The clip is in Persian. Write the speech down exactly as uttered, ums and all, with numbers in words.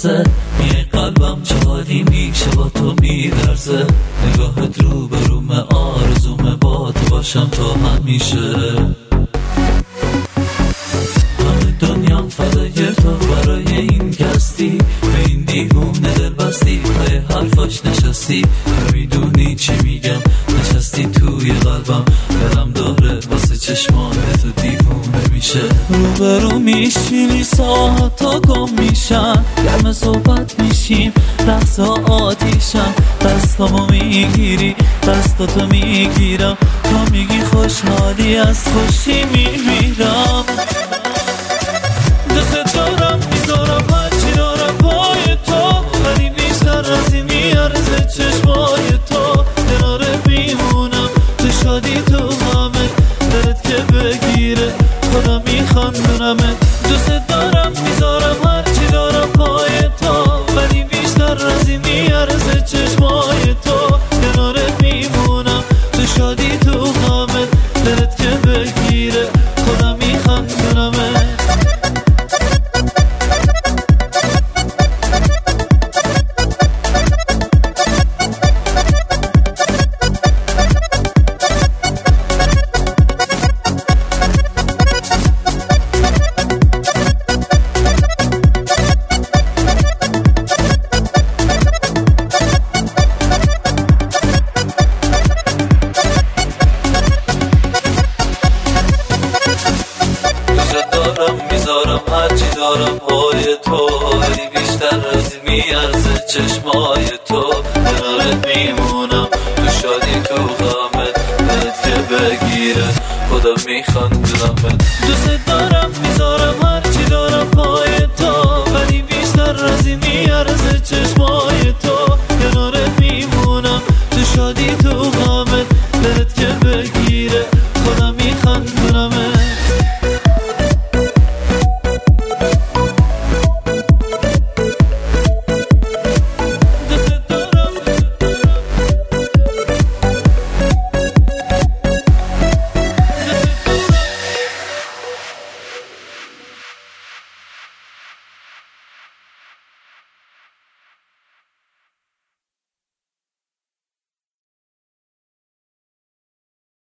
نفسه، میای قلبم چه حالی میشه با تو میلرزه. نگاهت رو به رومه، آرزومه با تو باشم تا همیشه. همه دنیام فدای تو، برای این کستی به این دیوونه دل بستی، پای حرفاش نشستی تو میدونی چی میگم، نشستی توی قلبم، دلم داره واسه چشمان تو دیوونه میشه. رو به رو میشینی ساعت تا گم میشن، گرم صحبت میشیم رقصا آتیشم، دستامو میگیری دستاتو میگیرم، تو میگی خوشحالی از خوشی میمیرم. دوست دارم میذارم هرچی دارم پای تو، ولی بیشتر از این میارزه چشمای تو. کناره میمونم تو شادی تو همه، دلت که بگیره خدا میخندونمه. دوست دارم میذارم هرچی دارم پای تو، ولی بیشتر از این میارزه چشمای تو. کناره میمونم تو شادی تو همه، دلت که بگیره خدا میخندونمه. میذارم هرچی دارم پای تو، ولی بیشتر از این میارزه چشمای تو. کنارت میمونم تو شادی تو غمت، دلت که بگیره خدا میخندونمت. دوست دارم میذارم